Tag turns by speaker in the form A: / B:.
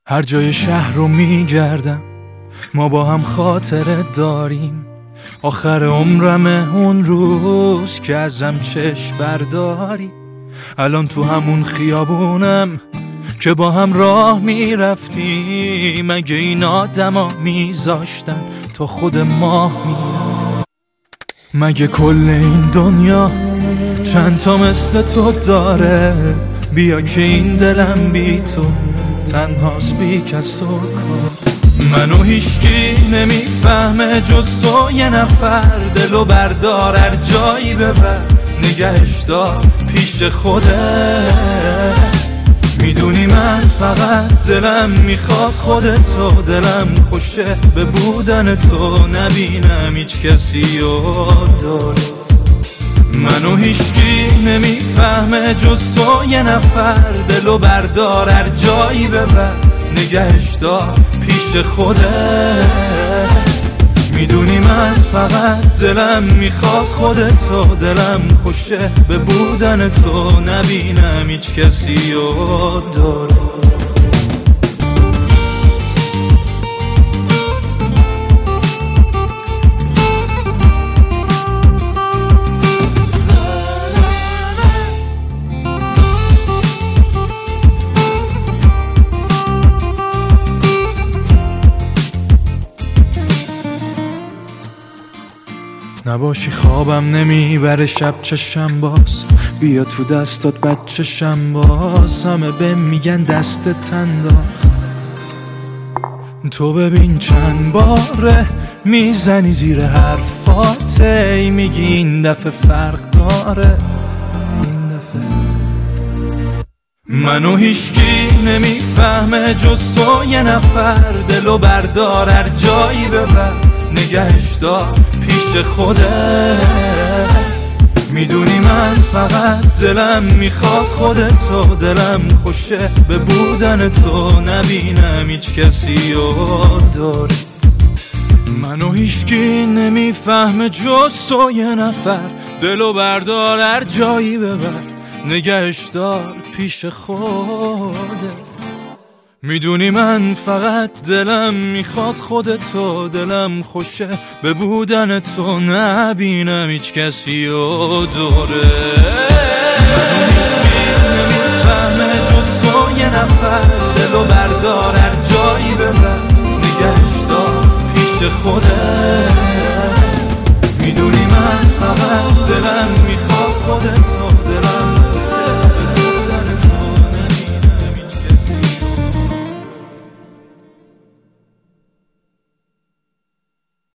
A: هر جای شهر رو میگردم، ما با هم خاطره داریم. آخر عمرمه اون روز که ازم چشم برداری. الان تو همون خیابونم که با هم راه میرفتیم. مگه این آدما میذاشتن تا خود ماه میرفت؟ مگه کل این دنیا چند تا مثل تو داره؟ بیا که این دلم بی تو تنهاست، بی کس و کار. منو هیچکی نمیفهمه جز تو، یه نفر. دلو بردار هر جایی ببر، نگهش دار پیش خودت. میدونی من فقط دلم میخواد خودتو، دلم خوشه به بودن تو، نبینم هیچ کسی داره. منو هیچکی نمیفهمه جز تو، یه نفر. دلو بردار هر جایی ببر، نگهش دار پیش خودت. میدونی من فقط دلم میخواد خودتو، دلم خوشه به بودن تو، نبینم هیچ کسی داره. نباشی خوابم نمیبره شب چشم باز، بیا تو دستات بچشم باز. همه بهم میگن دستت انداخت، تو ببین چند باره میزنی زیر حرفاته. میگی این دفعه فرق داره، این دفعه. منو هیچکی نمیفهمه جز تو، یه نفر. دلو بردار هر جایی ببر، نگهش دار پیش خودت. میدونی من فقط دلم میخواد خودتو، دلم خوشه به بودن تو، نبینم هیچ کسی داره. منو هیچکی نمیفهمه جز تو، یه نفر. دلو بردار هر جایی ببر، نگهش دار پیش خودت. میدونی من فقط دلم میخواد خودتو، دلم خوشه به بودن تو، نبینم هیچ کسی داره. منو هیچکی نمیفهمه جز تو، یه نفر. دلو بردار هر جایی ببر، نگهش دار پیش خودت. میدونی من فقط